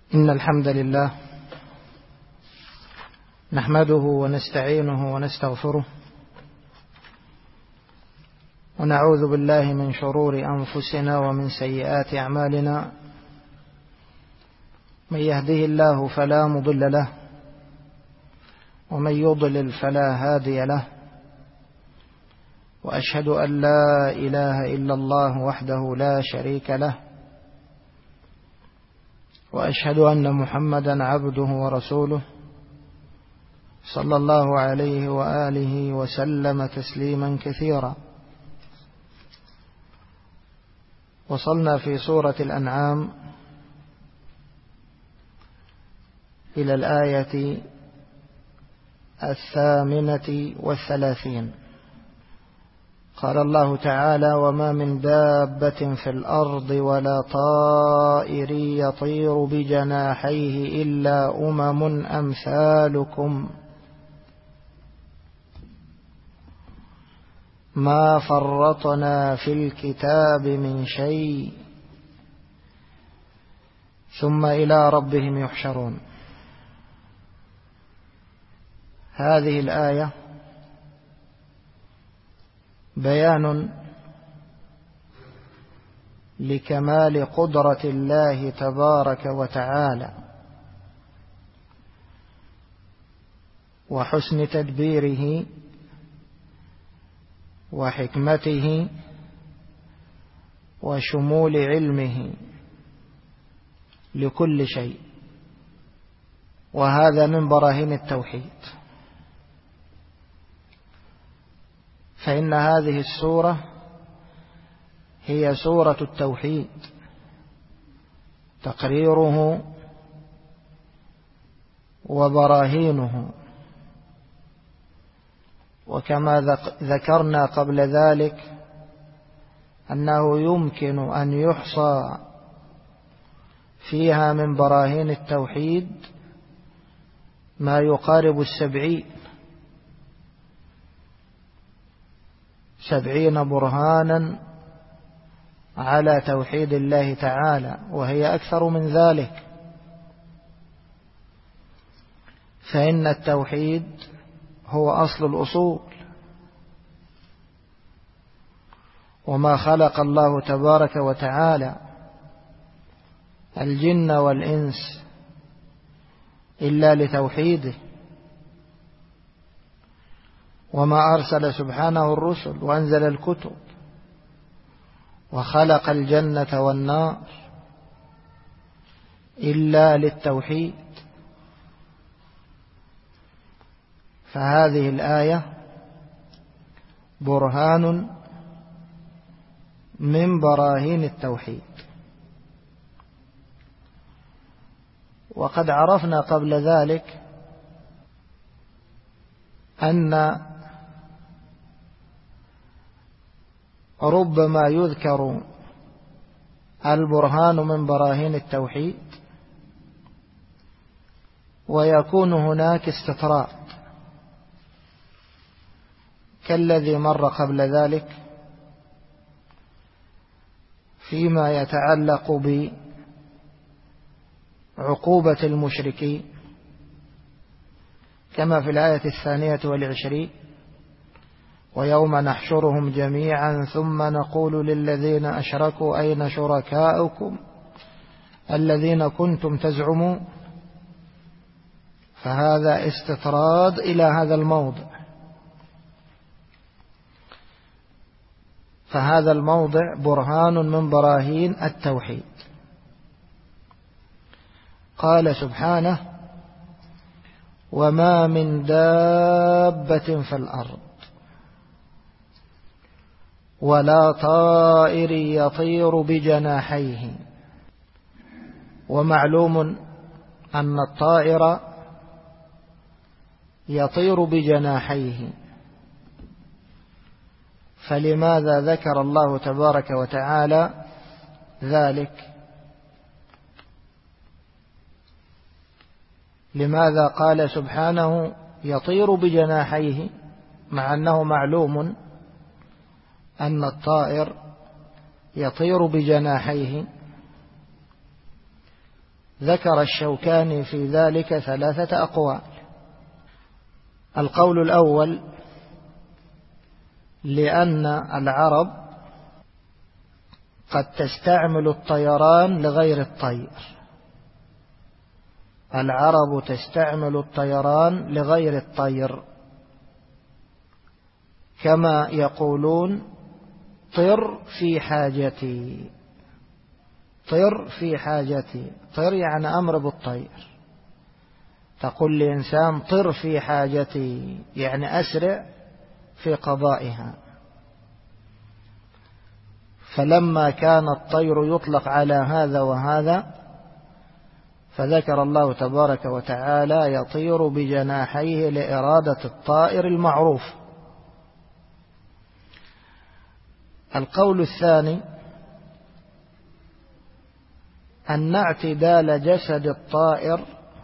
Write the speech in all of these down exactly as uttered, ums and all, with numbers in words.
إن الحمد لله نحمده ونستعينه ونستغفره ونعوذ بالله من شرور أنفسنا ومن سيئات أعمالنا. من يهده الله فلا مضل له ومن يضلل فلا هادي له، وأشهد أن لا إله إلا الله وحده لا شريك له، وأشهد أن محمدا عبده ورسوله صلى الله عليه وآله وسلم تسليما كثيرا. وصلنا في سورة الأنعام إلى الآية الثامنة والثلاثين. قال الله تعالى: وما من دابة في الأرض ولا طائر يطير بجناحيه إلا أمم أمثالكم ما فرطنا في الكتاب من شيء ثم إلى ربهم يحشرون. هذه الآية بيان لكمال قدرة الله تبارك وتعالى وحسن تدبيره وحكمته وشمول علمه لكل شيء، وهذا من براهين التوحيد. فإن هذه السورة هي سورة التوحيد، تقريره وبراهينه. وكما ذكرنا قبل ذلك أنه يمكن أن يحصى فيها من براهين التوحيد ما يقارب السبعين سبعين برهانا على توحيد الله تعالى، وهي أكثر من ذلك. فإن التوحيد هو أصل الأصول، وما خلق الله تبارك وتعالى الجن والإنس إلا لتوحيده، وما أرسل سبحانه الرسل وأنزل الكتب وخلق الجنة والنار إلا للتوحيد. فهذه الآية برهان من براهين التوحيد. وقد عرفنا قبل ذلك أن ربما يذكر البرهان من براهين التوحيد ويكون هناك استطراد كالذي مر قبل ذلك فيما يتعلق بعقوبة المشركين، كما في الآية الثانية والعشرين: ويوم نحشرهم جميعا ثم نقول للذين أشركوا أين شركاؤكم الذين كنتم تزعمون. فهذا استطراد إلى هذا الموضع. فهذا الموضع برهان من براهين التوحيد. قال سبحانه: وما من دابة في الأرض ولا طائر يطير بجناحيه. ومعلوم أن الطائر يطير بجناحيه، فلماذا ذكر الله تبارك وتعالى ذلك؟ لماذا قال سبحانه يطير بجناحيه مع أنه معلوم أن الطائر يطير بجناحيه؟ ذكر الشوكاني في ذلك ثلاثة أقوال. القول الأول: لأن العرب قد تستعمل الطيران لغير الطير، العرب تستعمل الطيران لغير الطير، كما يقولون طر في حاجتي، طر في حاجتي، طر يعني أمر بالطير. تقول لإنسان طر في حاجتي يعني أسرع في قضائها. فلما كان الطير يطلق على هذا وهذا، فذكر الله تبارك وتعالى يطير بجناحيه لإرادة الطائر المعروف. القول الثاني: أن اعتدال جسد الطائر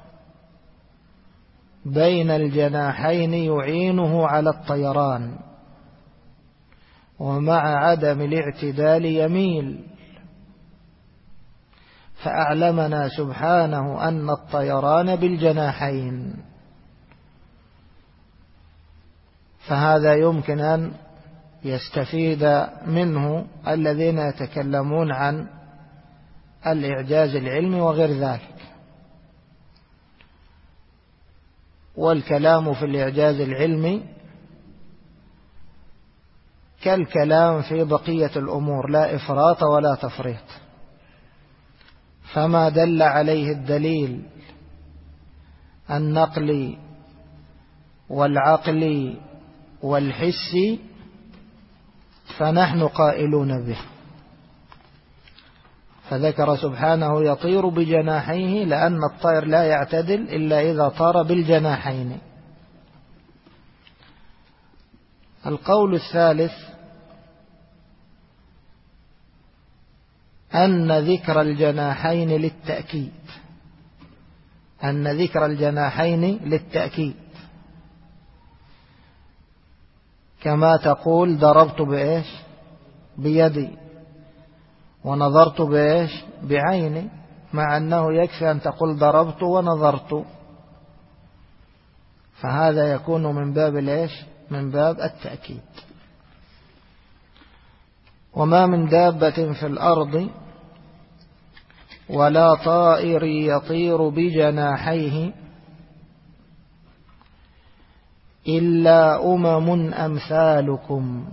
بين الجناحين يعينه على الطيران، ومع عدم الاعتدال يميل. فأعلمنا سبحانه أن الطيران بالجناحين، فهذا يمكن أن يستفيد منه الذين يتكلمون عن الإعجاز العلمي وغير ذلك. والكلام في الإعجاز العلمي كالكلام في بقية الأمور، لا إفراط ولا تفريط. فما دل عليه الدليل النقلي والعقلي والحسي فنحن قائلون به. فذكر سبحانه يطير بجناحيه لأن الطير لا يعتدل إلا إذا طار بالجناحين. القول الثالث: أن ذكر الجناحين للتأكيد، أن ذكر الجناحين للتأكيد، كما تقول ضربت بإيش؟ بيدي، ونظرت بإيش؟ بعيني، مع أنه يكفي أن تقول ضربت ونظرت. فهذا يكون من باب الإيش؟ من باب التأكيد. وما من دابة في الأرض ولا طائر يطير بجناحيه إلا أمم أمثالكم.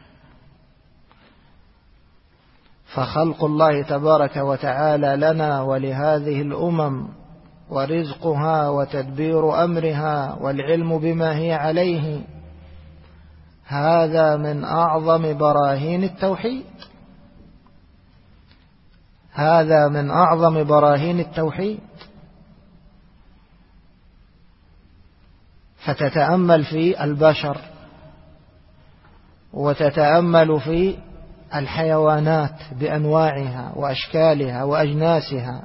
فخلق الله تبارك وتعالى لنا ولهذه الأمم ورزقها وتدبير أمرها والعلم بما هي عليه، هذا من أعظم براهين التوحيد، هذا من أعظم براهين التوحيد. فتتأمل في البشر، وتتأمل في الحيوانات بأنواعها وأشكالها وأجناسها،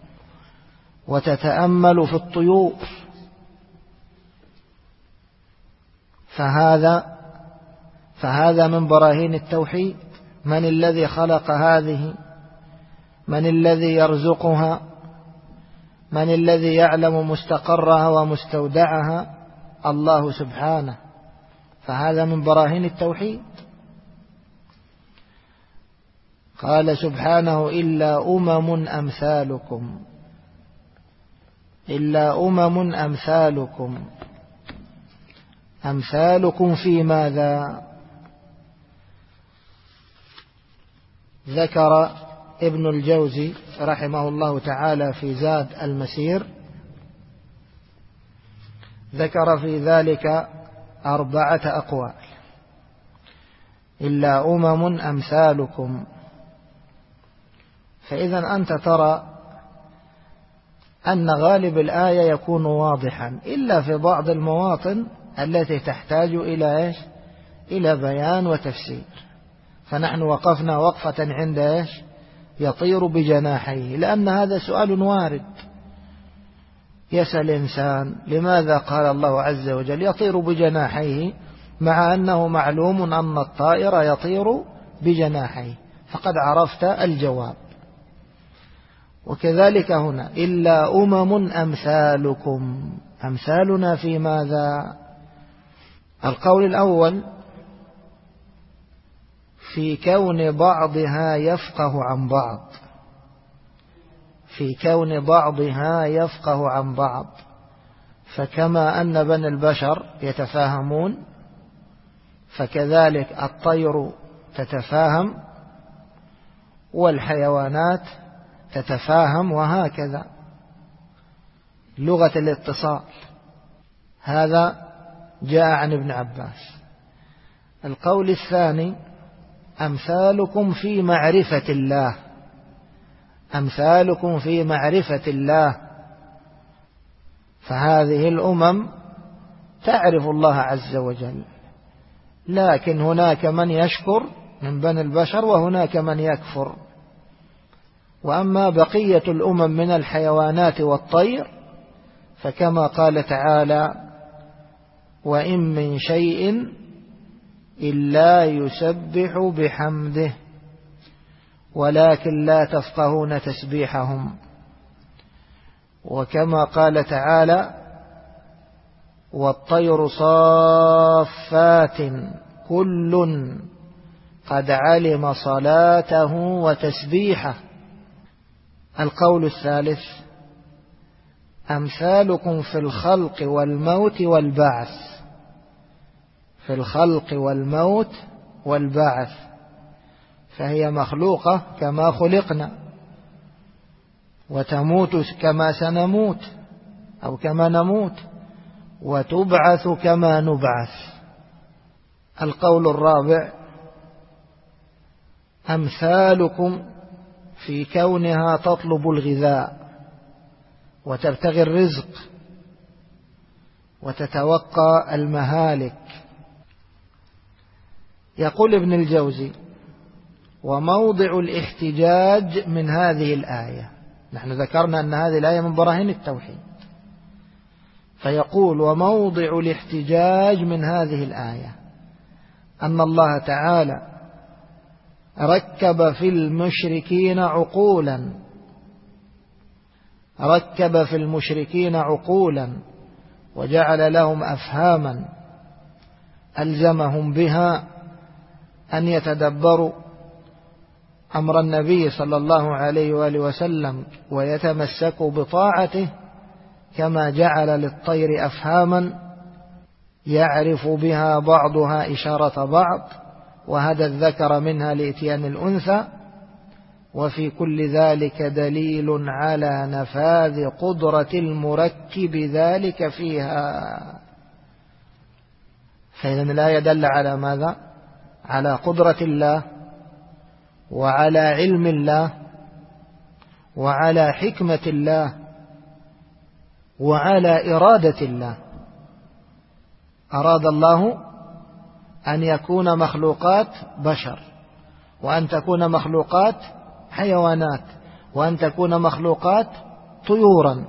وتتأمل في الطيور، فهذا فهذا من براهين التوحيد. من الذي خلق هذه؟ من الذي يرزقها؟ من الذي يعلم مستقرها ومستودعها؟ الله سبحانه. فهذا من براهين التوحيد. قال سبحانه إلا أمم أمثالكم، إلا أمم أمثالكم. أمثالكم في ماذا؟ ذكر ابن الجوزي رحمه الله تعالى في زاد المسير، ذكر في ذلك أربعة أقوال: إلا أمم أمثالكم. فإذا أنت ترى أن غالب الآية يكون واضحا إلا في بعض المواطن التي تحتاج إلى إيش؟ إلى بيان وتفسير. فنحن وقفنا وقفة عند إيش؟ يطير بجناحيه، لأن هذا سؤال وارد. يسأل إنسان لماذا قال الله عز وجل يطير بجناحيه مع أنه معلوم أن الطائر يطير بجناحيه؟ فقد عرفت الجواب. وكذلك هنا إلا أمم أمثالكم، أمثالنا في ماذا؟ القول الأول في كون بعضها يفقه عن بعض، في كون بعضها يفقه عن بعض، فكما أن بني البشر يتفاهمون فكذلك الطير تتفاهم والحيوانات تتفاهم، وهكذا لغة الاتصال. هذا جاء عن ابن عباس. القول الثاني أمثالكم في معرفة الله، أمثالكم في معرفة الله، فهذه الأمم تعرف الله عز وجل، لكن هناك من يشكر من بني البشر وهناك من يكفر. وأما بقية الأمم من الحيوانات والطير فكما قال تعالى وإن من شيء إلا يسبح بحمده ولكن لا تفقهون تسبيحهم. وكما قال تعالى والطير صافات كل قد علم صلاته وتسبيحه. القول الثالث أمثالكم في الخلق والموت والبعث، في الخلق والموت والبعث، فهي مخلوقة كما خلقنا، وتموت كما سنموت أو كما نموت، وتبعث كما نبعث. القول الرابع أمثالكم في كونها تطلب الغذاء وتبتغي الرزق وتتوقع المهالك. يقول ابن الجوزي وموضع الاحتجاج من هذه الآية، نحن ذكرنا أن هذه الآية من براهين التوحيد، فيقول وموضع الاحتجاج من هذه الآية أن الله تعالى ركب في المشركين عقولا، ركب في المشركين عقولا وجعل لهم أفهاما ألزمهم بها أن يتدبروا أمر النبي صلى الله عليه وآله وسلم ويتمسكوا بطاعته، كما جعل للطير أفهاما يعرف بها بعضها إشارة بعض، وهدى الذكر منها لإتيان الأنثى، وفي كل ذلك دليل على نفاذ قدرة المركب ذلك فيها. فإذا الآية دل على ماذا؟ على قدرة الله وعلى علم الله وعلى حكمة الله وعلى إرادة الله. أراد الله أن يكون مخلوقات بشر، وأن تكون مخلوقات حيوانات، وأن تكون مخلوقات طيورا،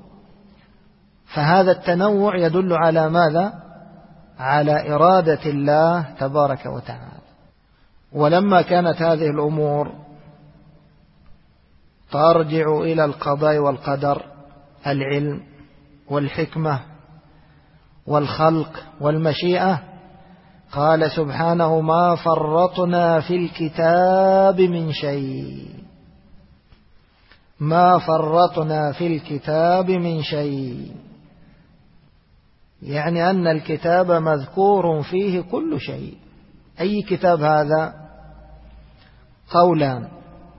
فهذا التنوع يدل على ماذا؟ على إرادة الله تبارك وتعالى. ولما كانت هذه الأمور ترجع إلى القضاء والقدر، العلم والحكمة والخلق والمشيئة، قال سبحانه ما فرطنا في الكتاب من شيء، ما فرطنا في الكتاب من شيء، يعني أن الكتاب مذكور فيه كل شيء. أي كتاب هذا؟ قولان.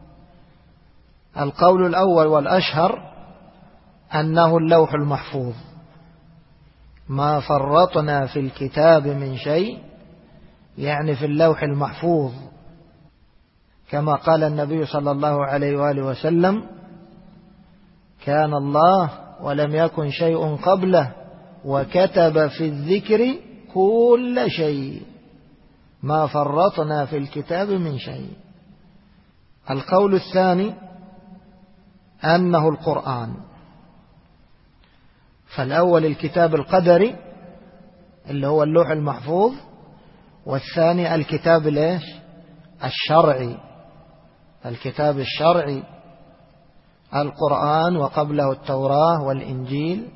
القول الأول والأشهر أنه اللوح المحفوظ، ما فرطنا في الكتاب من شيء يعني في اللوح المحفوظ، كما قال النبي صلى الله عليه وآله وسلم كان الله ولم يكن شيء قبله وكتب في الذكر كل شيء، ما فرطنا في الكتاب من شيء. القول الثاني أنه القرآن، فالأول الكتاب القدري اللي هو اللوح المحفوظ، والثاني الكتاب ليش؟ الشرعي، الكتاب الشرعي القرآن وقبله التوراة والإنجيل،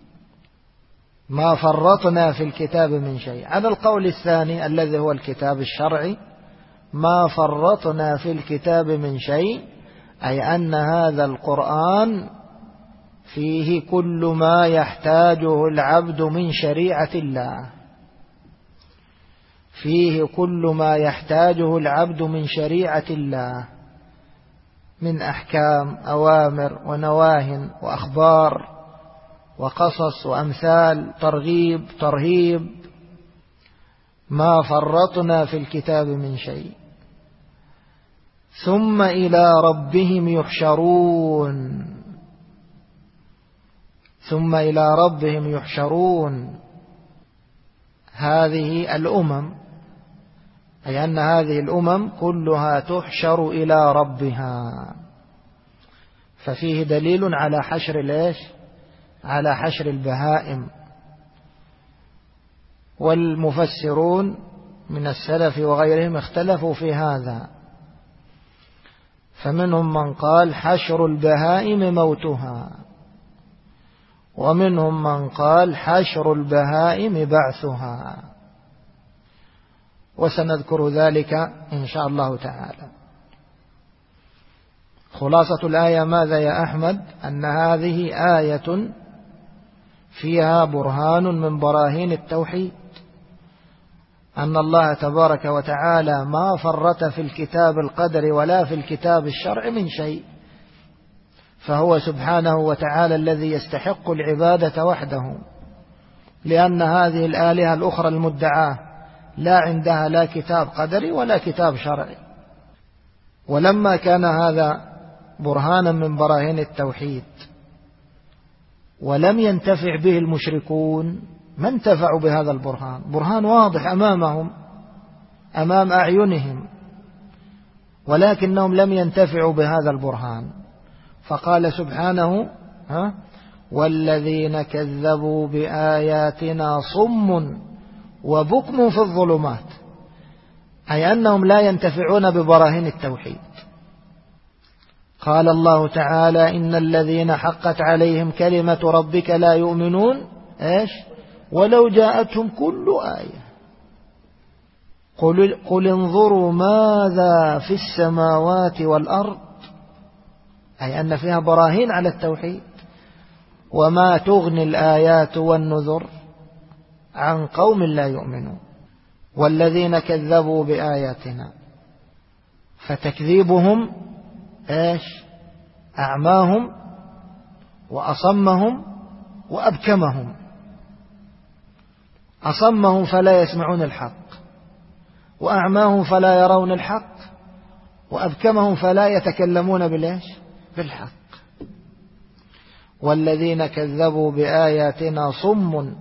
ما فرطنا في الكتاب من شيء. على القول الثاني الذي هو الكتاب الشرعي، ما فرطنا في الكتاب من شيء، أي أن هذا القرآن فيه كل ما يحتاجه العبد من شريعة الله، فيه كل ما يحتاجه العبد من شريعة الله من أحكام، أوامر ونواهي وأخبار وقصص وأمثال، ترغيب ترهيب. ما فرطنا في الكتاب من شيء. ثم إلى ربهم يحشرون، ثم إلى ربهم يحشرون، هذه الأمم، أي أن هذه الأمم كلها تحشر إلى ربها. ففيه دليل على حشر ليش؟ على حشر البهائم. والمفسرون من السلف وغيرهم اختلفوا في هذا، فمنهم من قال حشر البهائم موتها، ومنهم من قال حشر البهائم بعثها، وسنذكر ذلك إن شاء الله تعالى. خلاصة الآية ماذا يا أحمد؟ أن هذه آية فيها برهان من براهين التوحيد، أن الله تبارك وتعالى ما فرط في الكتاب القدر ولا في الكتاب الشرع من شيء، فهو سبحانه وتعالى الذي يستحق العبادة وحده، لأن هذه الآلهة الأخرى المدعاة لا عندها لا كتاب قدري ولا كتاب شرعي. ولما كان هذا برهانا من براهين التوحيد ولم ينتفع به المشركون، ما انتفعوا بهذا البرهان، برهان واضح أمامهم أمام أعينهم، ولكنهم لم ينتفعوا بهذا البرهان. فقال سبحانه ها والذين كذبوا بآياتنا صم وبكم في الظلمات، أي أنهم لا ينتفعون ببراهين التوحيد. قال الله تعالى إن الذين حقت عليهم كلمة ربك لا يؤمنون إيش ولو جاءتهم كل آية قل, قل انظروا ماذا في السماوات والأرض، أي أن فيها براهين على التوحيد. وما تغني الآيات والنذر عن قوم لا يؤمنون. والذين كذبوا بآياتنا، فتكذيبهم إيش أعماهم وأصمهم وأبكمهم. أصمهم فلا يسمعون الحق، وأعماهم فلا يرون الحق، وأبكمهم فلا يتكلمون بالإيش بالحق. والذين كذبوا بآياتنا صم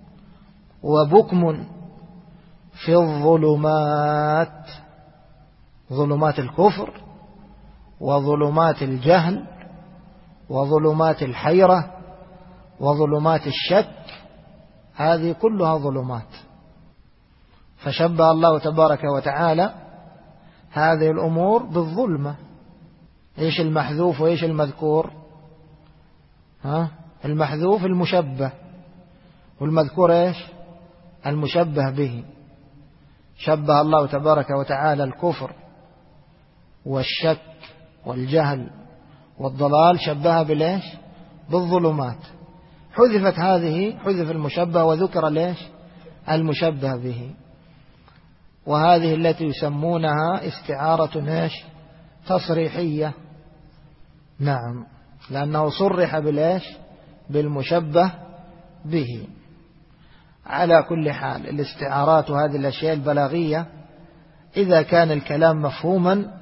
وبكم في الظلمات، ظلمات الكفر وظلمات الجهل وظلمات الحيرة وظلمات الشك، هذه كلها ظلمات. فشبه الله تبارك وتعالى هذه الأمور بالظلمة. إيش المحذوف وإيش المذكور؟ ها؟ المحذوف المشبه، والمذكور إيش المشبه به. شبه الله تبارك وتعالى الكفر والشك والجهل والضلال، شبهها بالإيش بالظلمات. حذفت هذه، حذف المشبه وذكر ليش المشبه به. وهذه التي يسمونها استعارة إيش تصريحية. نعم، لأنه صرح بالإيش بالمشبه به. على كل حال الاستعارات وهذه الأشياء البلاغية إذا كان الكلام مفهوما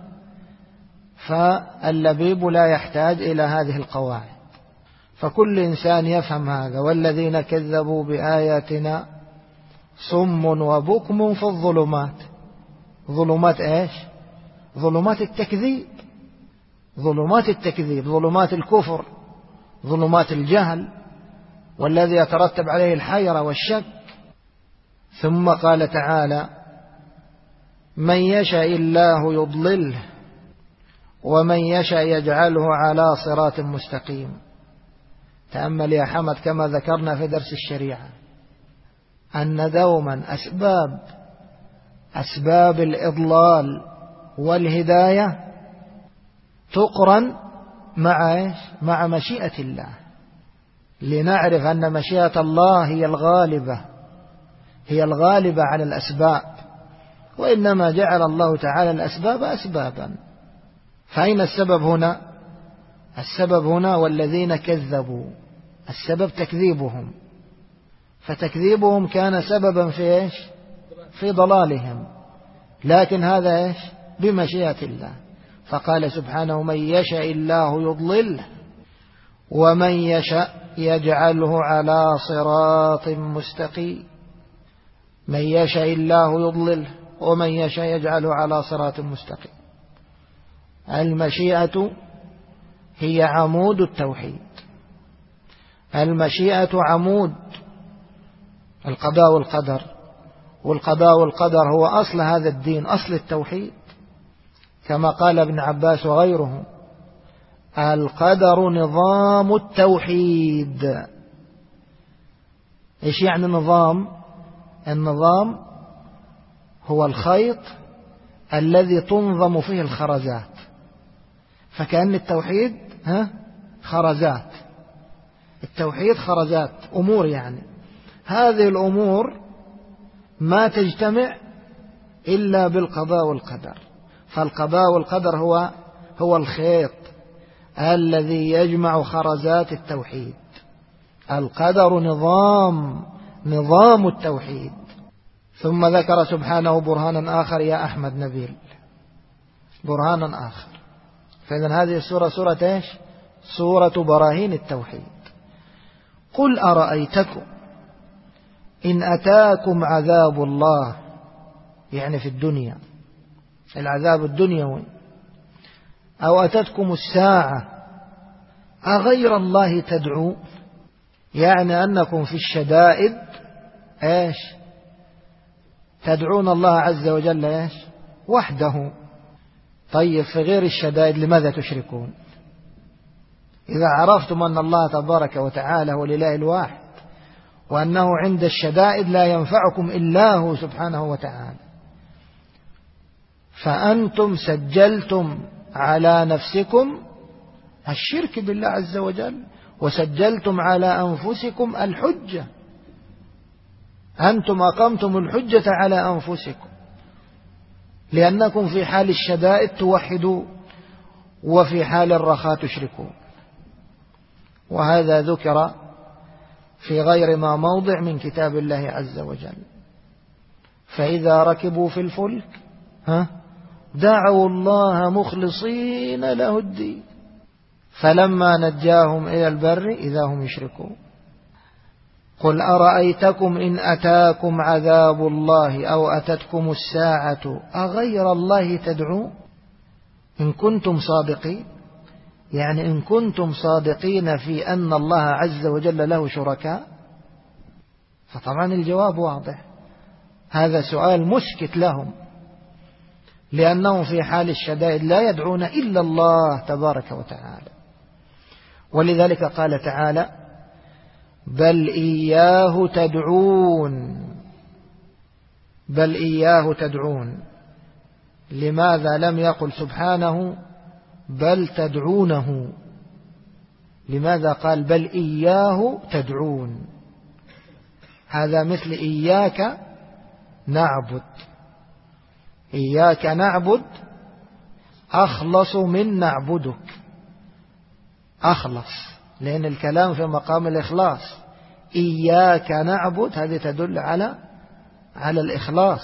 فاللبيب لا يحتاج إلى هذه القواعد، فكل إنسان يفهم هذا. والذين كذبوا بآياتنا صم وبكم في الظلمات. ظلمات إيش؟ ظلمات التكذيب، ظلمات التكذيب، ظلمات الكفر، ظلمات الجهل، والذي يترتب عليه الحيرة والشك. ثم قال تعالى من يشاء الله يضلله ومن يشاء يجعله على صراط مستقيم. تأمل يا حمد كما ذكرنا في درس الشريعة أن دوما أسباب أسباب الإضلال والهداية تقرن مع إيش؟ مع مشيئة الله، لنعرف أن مشيئة الله هي الغالبة هي الغالبة على الأسباب، وإنما جعل الله تعالى الأسباب أسبابا. فأين السبب هنا؟ السبب هنا والذين كذبوا، السبب تكذيبهم، فتكذيبهم كان سببا في إيش؟ في ضلالهم، لكن هذا إيش؟ بمشيئة الله. فقال سبحانه من يشاء الله يضلله ومن يشاء يجعله على صراط مستقيم. من يشاء الله يضلله ومن يشاء يجعله على صراط مستقيم. المشيئة هي عمود التوحيد، المشيئة عمود القضاء والقدر، والقضاء والقدر هو أصل هذا الدين، أصل التوحيد، كما قال ابن عباس وغيره القدر نظام التوحيد. إيش يعني نظام؟ النظام هو الخيط الذي تنظم فيه الخرزات، فكأن التوحيد ها خرزات، التوحيد خرزات أمور، يعني هذه الأمور ما تجتمع إلا بالقضاء والقدر. فالقضاء والقدر هو هو الخيط الذي يجمع خرزات التوحيد. القدر نظام نظام التوحيد. ثم ذكر سبحانه برهانا آخر يا أحمد نبيل، برهانا آخر. فإذن هذه السورة سورة إيش؟ سورة براهين التوحيد. قل أرأيتكم إن أتاكم عذاب الله، يعني في الدنيا العذاب الدنيوي، أو أتتكم الساعة أغير الله تدعو، يعني أنكم في الشدائد إيش؟ تدعون الله عز وجل إيش؟ وحده. طيب في غير الشدائد لماذا تشركون؟ إذا عرفتم أن الله تبارك وتعالى هو الإله الواحد، وأنه عند الشدائد لا ينفعكم إلا هو سبحانه وتعالى، فأنتم سجلتم على نفسكم الشرك بالله عز وجل، وسجلتم على أنفسكم الحجة. أنتم أقمتم الحجة على أنفسكم، لأنكم في حال الشدائد توحدوا وفي حال الرخاء تشركون. وهذا ذكر في غير ما موضع من كتاب الله عز وجل. فإذا ركبوا في الفلك ها دعوا الله مخلصين له الدين فلما نجاهم إلى البر إذا هم يشركون. قل أرأيتكم إن أتاكم عذاب الله أو أتتكم الساعة أغير الله تدعون إن كنتم صادقين، يعني إن كنتم صادقين في أن الله عز وجل له شركاء. فطبعا الجواب واضح، هذا سؤال مسكت لهم، لأنهم في حال الشدائد لا يدعون إلا الله تبارك وتعالى. ولذلك قال تعالى بل إياه تدعون، بل إياه تدعون. لماذا لم يقل سبحانه بل تدعونه؟ لماذا قال بل إياه تدعون؟ هذا مثل إياك نعبد، إياك نعبد أخلص من نعبدك، أخلص لأن الكلام في مقام الإخلاص. إياك نعبد هذه تدل على على الإخلاص.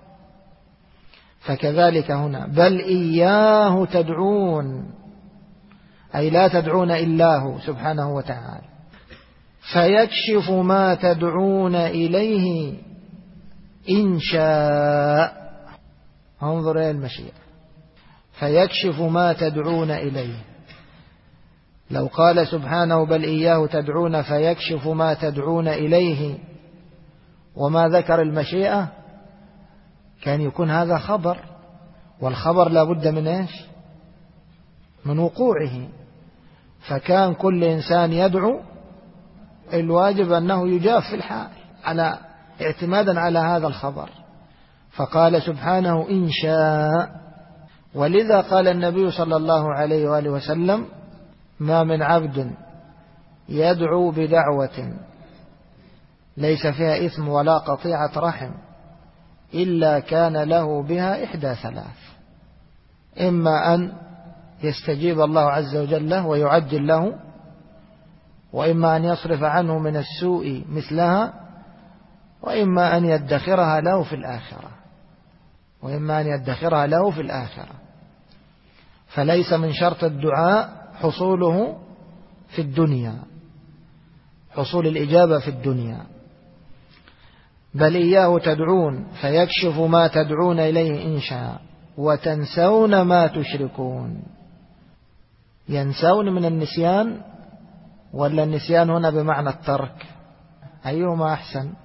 فكذلك هنا بل إياه تدعون، أي لا تدعون إلا هو سبحانه وتعالى. فيكشف ما تدعون إليه إن شاء. انظر إلى المشيئة، فيكشف ما تدعون إليه. لو قال سبحانه بل إياه تدعون فيكشف ما تدعون إليه وما ذكر المشيئة كان يكون هذا خبر، والخبر لا بد من إيش؟ من وقوعه، فكان كل إنسان يدعو، الواجب أنه يجاب في الحال على اعتمادا على هذا الخبر. فقال سبحانه إن شاء، ولذا قال النبي صلى الله عليه وآله وسلم ما من عبد يدعو بدعوة ليس فيها إثم ولا قطيعة رحم إلا كان له بها إحدى ثلاث: إما أن يستجيب الله عز وجل له ويعجل له، وإما أن يصرف عنه من السوء مثلها، وإما أن يدخرها له في الآخرة وإما أن يدخرها له في الآخرة. فليس من شرط الدعاء حصوله في الدنيا، حصول الإجابة في الدنيا، بل إياه تدعون فيكشف ما تدعون إليه إن شاء وتنسون ما تشركون. ينسون من النسيان، ولا النسيان هنا بمعنى الترك؟ أيهما أحسن؟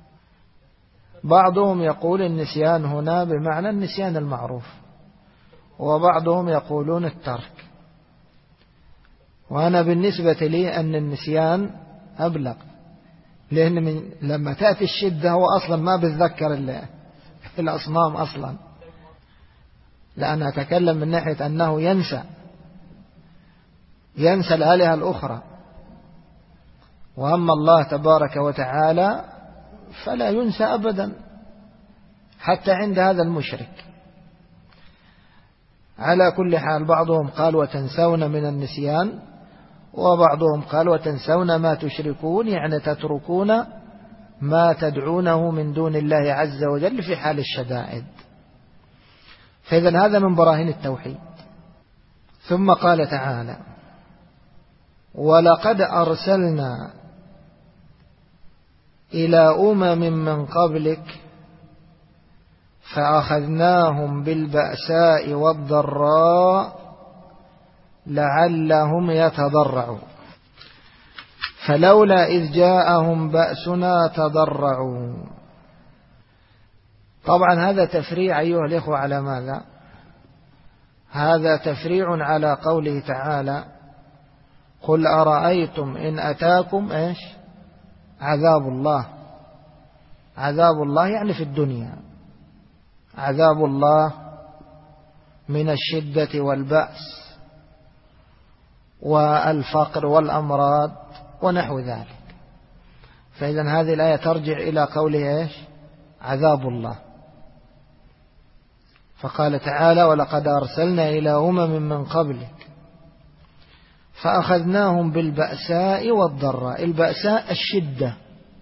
بعضهم يقول النسيان هنا بمعنى النسيان المعروف، وبعضهم يقولون الترك. وأنا بالنسبة لي أن النسيان أبلغ، لأن من لما تأتي الشدة هو أصلا ما بتذكر الأصنام أصلا، لأن أتكلم من ناحية أنه ينسى ينسى الآلهة الأخرى. وأما الله تبارك وتعالى فلا ينسى أبدا حتى عند هذا المشرك. على كل حال، بعضهم قال وتنسون من النسيان، وبعضهم قال وتنسون ما تشركون، يعني تتركون ما تدعونه من دون الله عز وجل في حال الشدائد. فإذن هذا من براهين التوحيد. ثم قال تعالى ولقد أرسلنا إلى أمم من قبلك فأخذناهم بالبأساء والضراء لعلهم يتضرعون فلولا إذ جاءهم بأسنا تضرعوا. طبعا هذا تفريع أيها الإخوة على ماذا؟ هذا تفريع على قوله تعالى قل أرأيتم إن أتاكم إيش عذاب الله. عذاب الله يعني في الدنيا، عذاب الله من الشدة والبأس والفقر والأمراض ونحو ذلك. فإذن هذه الآية ترجع إلى قوله إيش عذاب الله. فقال تعالى ولقد أرسلنا إلى أمم من قبلك فأخذناهم بالبأساء والضراء. البأساء الشدة،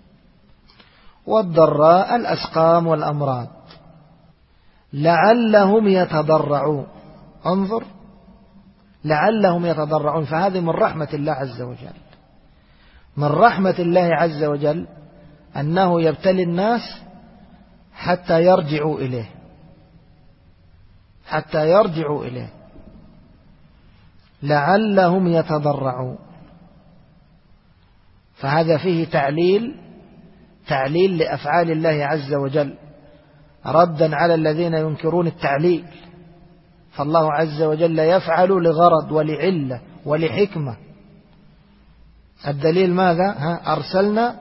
والضراء الأسقام والأمراض، لعلهم يتضرعون. انظر، لعلهم يتضرعون. فهذه من رحمة الله عز وجل، من رحمة الله عز وجل أنه يبتلي الناس حتى يرجعوا إليه، حتى يرجعوا إليه لعلهم يتضرعون. فهذا فيه تعليل تعليل لأفعال الله عز وجل، ردا على الذين ينكرون التعليل. فالله عز وجل يفعل لغرض ولعلة ولحكمة. الدليل ماذا؟ ها أرسلنا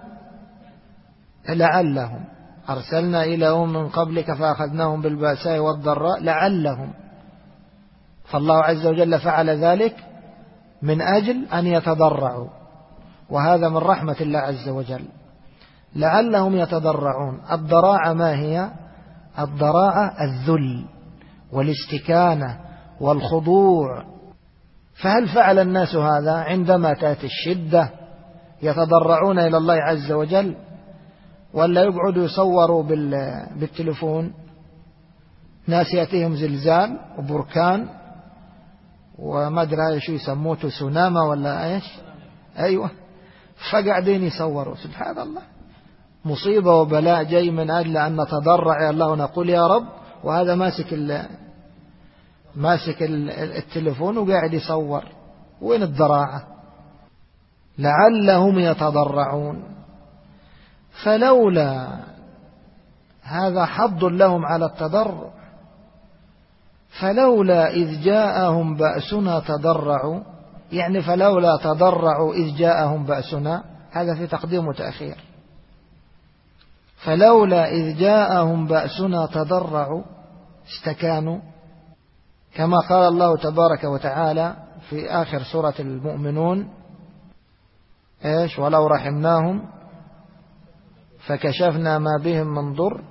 لعلهم أرسلنا إلى أمم من قبلك فأخذناهم بالبأساء والضراء لعلهم. فالله عز وجل فعل ذلك من أجل أن يتضرعوا، وهذا من رحمة الله عز وجل. لعلهم يتضرعون. الضراعة ما هي؟ الضراعة الذل والاستكانة والخضوع. فهل فعل الناس هذا عندما تأتي الشدة يتضرعون إلى الله عز وجل، ولا يقعدوا يصوروا بالتلفون؟ ناس يأتيهم زلزال وبركان وما أدري شو يسموه، تسوناما ولا إيش، أيوة، فقاعدين يصوروا. سبحان الله، مصيبة وبلاء جاي من أجل أن نتضرع يا الله ونقول يا رب، وهذا ماسك ال ماسك التلفون وقاعد يصور. وين الضراعة؟ لعلهم يتضرعون. فلولا، هذا حض لهم على التضرع. فلولا إذ جاءهم بأسنا تضرعوا، يعني فلولا تضرعوا إذ جاءهم بأسنا، هذا في تقديم وتأخير. فلولا إذ جاءهم بأسنا تضرعوا استكانوا، كما قال الله تبارك وتعالى في آخر سورة المؤمنون إيش؟ ولو رحمناهم فكشفنا ما بهم من ضر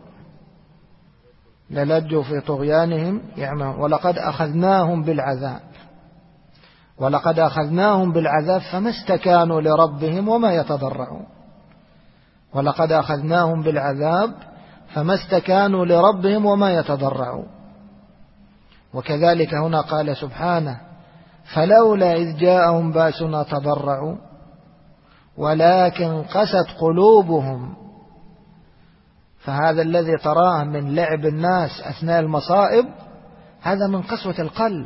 للجوا في طغيانهم يعمهون ولقد أخذناهم بالعذاب ولقد أخذناهم بالعذاب فما استكانوا لربهم وما يتضرعون. ولقد أخذناهم بالعذاب فما استكانوا لربهم وما يتضرعون. وكذلك هنا قال سبحانه فلولا إذ جاءهم بأسنا تضرعوا ولكن قست قلوبهم. فهذا الذي تراه من لعب الناس أثناء المصائب هذا من قسوة القلب.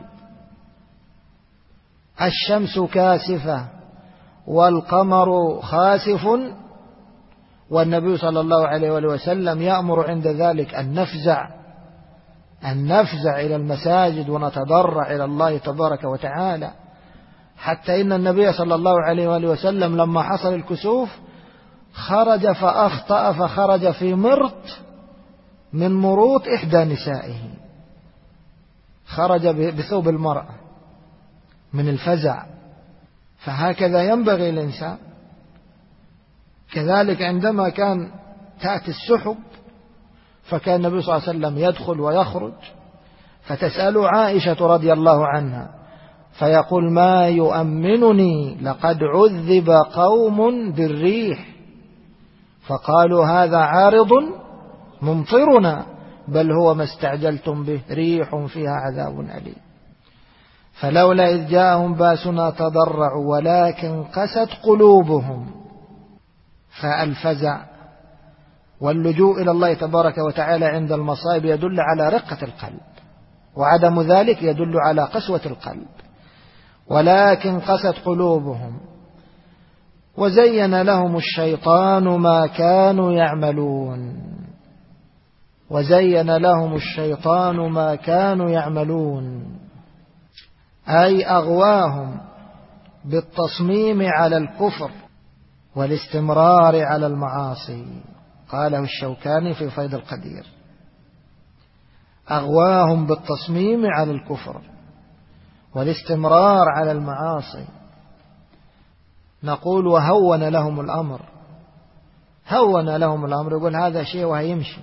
الشمس كاسفة والقمر خاسف، والنبي صلى الله عليه وسلم يأمر عند ذلك أن نفزع أن نفزع إلى المساجد ونتضرع إلى الله تبارك وتعالى، حتى إن النبي صلى الله عليه وسلم لما حصل الكسوف خرج فأخطأ فخرج في مرط من مروط إحدى نسائه، خرج بثوب المرأة من الفزع. فهكذا ينبغي الإنسان. كذلك عندما كان تأتي السحب فكان النبي صلى الله عليه وسلم يدخل ويخرج، فتسأل عائشة رضي الله عنها فيقول ما يؤمنني لقد عذب قوم بالريح فقالوا هذا عارض ممطرنا بل هو ما استعجلتم به ريح فيها عذاب أليم. فلولا إذ جاءهم باسنا تضرعوا ولكن قست قلوبهم. فالفزع واللجوء إلى الله تبارك وتعالى عند المصائب يدل على رقة القلب، وعدم ذلك يدل على قسوة القلب. ولكن قست قلوبهم وزين لهم الشيطان ما كانوا يعملون وزين لهم الشيطان ما كانوا يعملون أي أغواهم بالتصميم على الكفر والاستمرار على المعاصي. قاله الشوكاني في فيض القدير أغواهم بالتصميم على الكفر والاستمرار على المعاصي. نقول وهون لهم الأمر، هون لهم الأمر، يقول هذا شيء وهيمشي.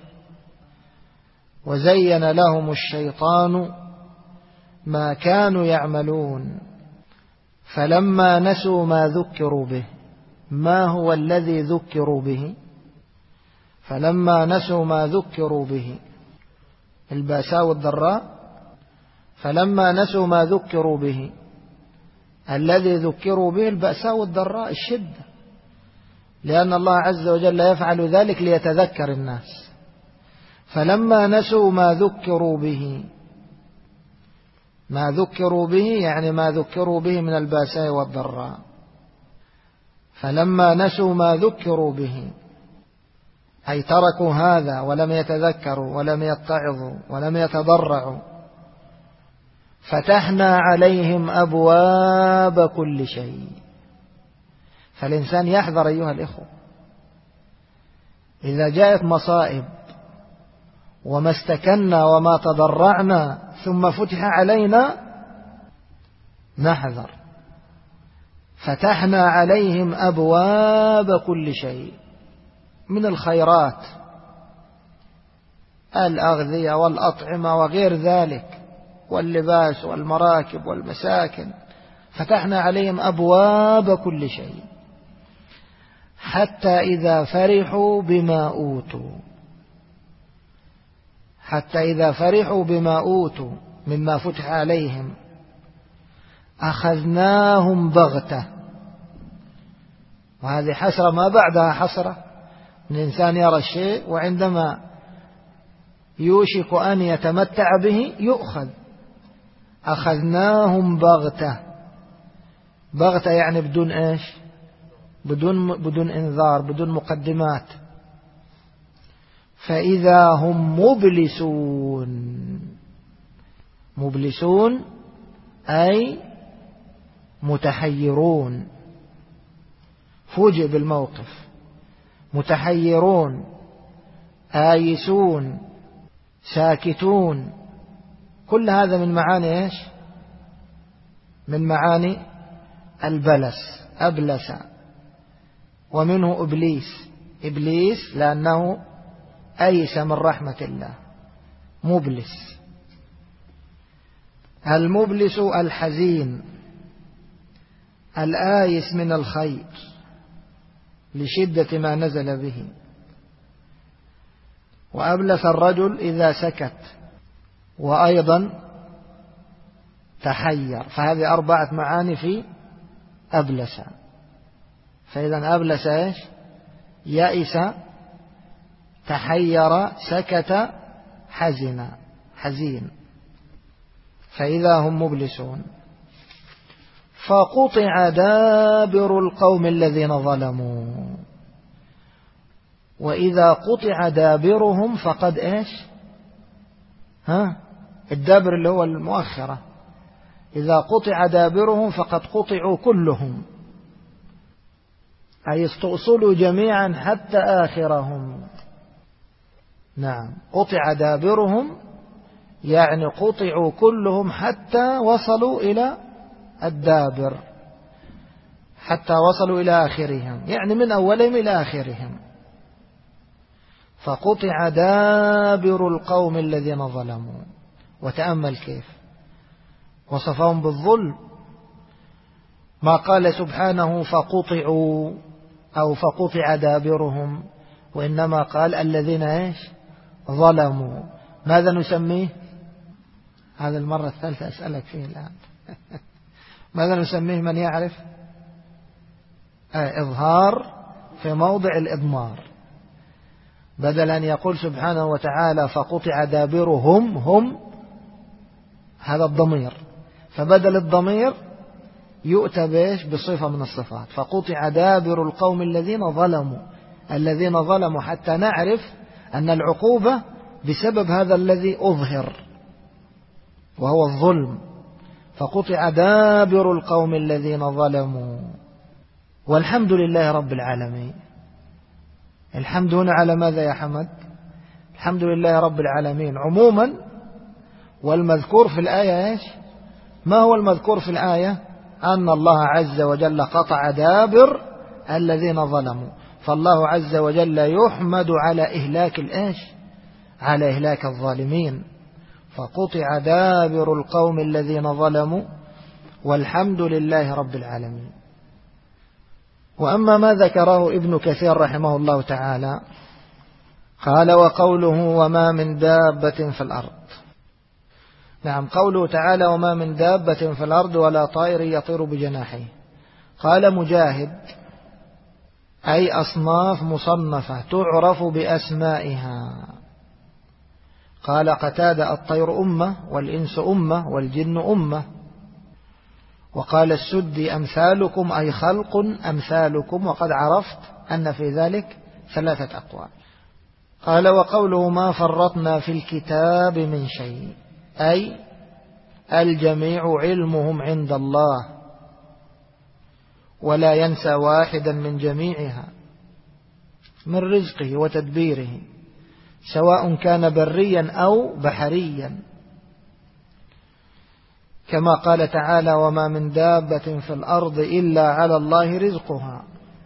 وزين لهم الشيطان ما كانوا يعملون فلما نسوا ما ذكروا به. ما هو الذي ذكروا به؟ فلما نسوا ما ذكروا به الباساء والضراء. فلما نسوا ما ذكروا به الذي ذكروا به البأساء والضراء الشدة، لأن الله عز وجل يفعل ذلك ليتذكر الناس. فلما نسوا ما ذكروا به، ما ذكروا به يعني ما ذكروا به من البأساء والضراء. فلما نسوا ما ذكروا به أي تركوا هذا ولم يتذكروا ولم يتعظوا ولم يتضرعوا فتحنا عليهم أبواب كل شيء. فالإنسان يحذر أيها الإخوة، إذا جاءت مصائب وما استكنا وما تضرعنا ثم فتح علينا نحذر. فتحنا عليهم أبواب كل شيء من الخيرات، الأغذية والأطعمة وغير ذلك، واللباس والمراكب والمساكن. فتحنا عليهم أبواب كل شيء حتى إذا فرحوا بما أوتوا حتى إذا فرحوا بما أوتوا مما فتح عليهم أخذناهم بغتة. وهذه حسرة ما بعدها حسرة. الإنسان يرى الشيء وعندما يوشك أن يتمتع به يؤخذ. أخذناهم بغتة. بغتة يعني بدون إيش؟ بدون بدون إنذار، بدون مقدمات. فإذا هم مبلسون. مبلسون أي متحيرون، فوجئ بالموقف. متحيرون، آيسون، ساكتون، كل هذا من معاني إيش؟ من معاني البلس، أبلس. ومنه إبليس، إبليس لأنه أيس من رحمة الله، مبلس. المبلس الحزين الآيس من الخير لشدة ما نزل به. وأبلس الرجل إذا سكت، وأيضا تحير. فهذه أربعة معاني في أبلس. فإذا أبلس إيش؟ يأس، تحير، سكت، حزن، حزين. فإذا هم مبلسون. فقطع دابر القوم الذين ظلموا. وإذا قطع دابرهم فقد إيش؟ ها؟ الدابر اللي هو المؤخرة. إذا قطع دابرهم فقد قطعوا كلهم، أي استؤصلوا جميعا حتى آخرهم. نعم، قطع دابرهم يعني قطعوا كلهم حتى وصلوا إلى الدابر، حتى وصلوا إلى آخرهم، يعني من أولهم إلى آخرهم. فقطع دابر القوم الذين ظلموا. وتأمل كيف وصفهم بالظلم. ما قال سبحانه فقطعوا أو فقطع دابرهم، وإنما قال الذين إيش؟ ظلموا. ماذا نسميه؟ هذا المرة الثالثة أسألك فيه الآن. ماذا نسميه من يعرف؟ آه إظهار في موضع الإضمار. بدل أن يقول سبحانه وتعالى فقطع دابرهم، هم هذا الضمير، فبدل الضمير يؤتى بإيش؟ بصفة من الصفات. فقطع دابر القوم الذين ظلموا، الذين ظلموا، حتى نعرف أن العقوبة بسبب هذا الذي أظهر وهو الظلم. فقطع دابر القوم الذين ظلموا. والحمد لله رب العالمين. الحمد هنا على ماذا يا حمد؟ الحمد لله رب العالمين عموما. والمذكور في الآية إيش؟ ما هو المذكور في الآية؟ أن الله عز وجل قطع دابر الذين ظلموا. فالله عز وجل يحمد على إهلاك الإيش؟ على إهلاك الظالمين. فقطع دابر القوم الذين ظلموا والحمد لله رب العالمين. وأما ما ذكره ابن كثير رحمه الله تعالى قال وقوله وما من دابة في الأرض. نعم، قوله تعالى وما من دابة في الأرض ولا طائر يطير بجناحيه. قال مجاهد أي أصناف مصنفة تعرف بأسمائها. قال قتادة الطير أمة والإنس أمة والجن أمة. وقال السدي أمثالكم أي خلق أمثالكم. وقد عرفت أن في ذلك ثلاثة أقوال. قال وقوله ما فرطنا في الكتاب من شيء أي الجميع علمهم عند الله ولا ينسى واحدا من جميعها من رزقه وتدبيره سواء كان بريا أو بحريا، كما قال تعالى وما من دابة في الأرض إلا على الله رزقها